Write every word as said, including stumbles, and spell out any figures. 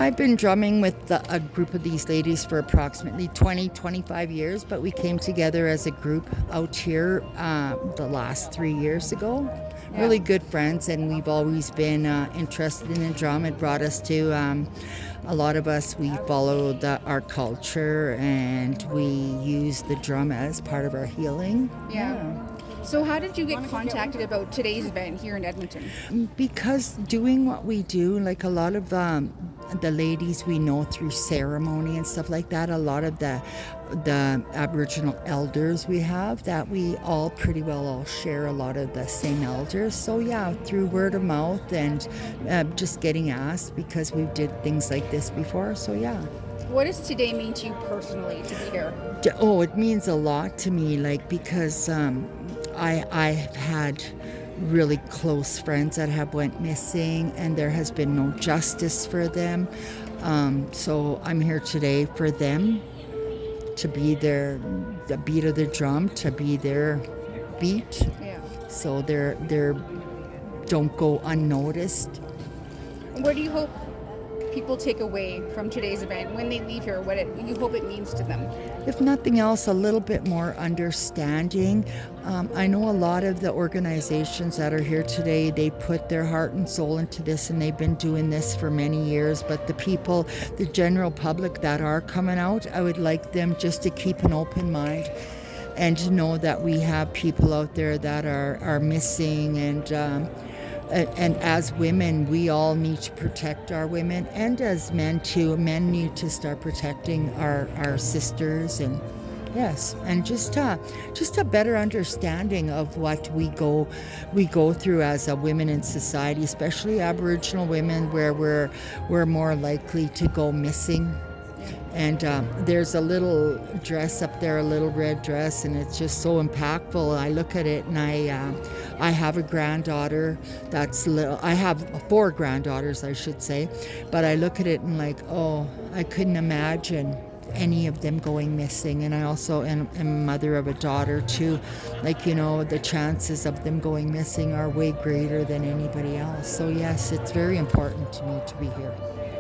I've been drumming with the, a group of these ladies for approximately twenty, twenty-five years, but we came together as a group out here uh, the last three years ago. Yeah. Really good friends, and we've always been uh, interested in the drum. It brought us to um, a lot of us. We followed uh, our culture, and we use the drum as part of our healing. Yeah. So how did you get contacted about today's event here in Edmonton? Because doing what we do, like a lot of um, the ladies we know through ceremony and stuff like that, a lot of the the Aboriginal elders we have, that we all pretty well all share a lot of the same elders. So yeah, through word of mouth and uh, just getting asked because we did things like this before. So yeah. What does today mean to you personally to be here? Oh, it means a lot to me, like because um, I I have had really close friends that have went missing, and there has been no justice for them. Um, so I'm here today for them, to be their the beat of the drum, to be their beat. Yeah. So they're they're don't go unnoticed. What do you hope people take away from today's event when they leave here? What it, you hope it means to them? If nothing else, a little bit more understanding. Um, I know a lot of the organizations that are here today, they put their heart and soul into this, and they've been doing this for many years. But the people, the general public that are coming out, I would like them just to keep an open mind and to know that we have people out there that are, are missing, and um, and as women, we all need to protect our women, and as men too. Men need to start protecting our, our sisters, and yes, and just uh, just a better understanding of what we go we go through as a women in society, especially Aboriginal women, where we're we're more likely to go missing. And um, there's a little dress up there, a little red dress, and it's just so impactful. I look at it, and I, uh, I have a granddaughter that's little. I have four granddaughters, I should say, but I look at it and like, oh, I couldn't imagine any of them going missing. And I also am, am a mother of a daughter too. Like, you know, the chances of them going missing are way greater than anybody else. So yes, it's very important to me to be here.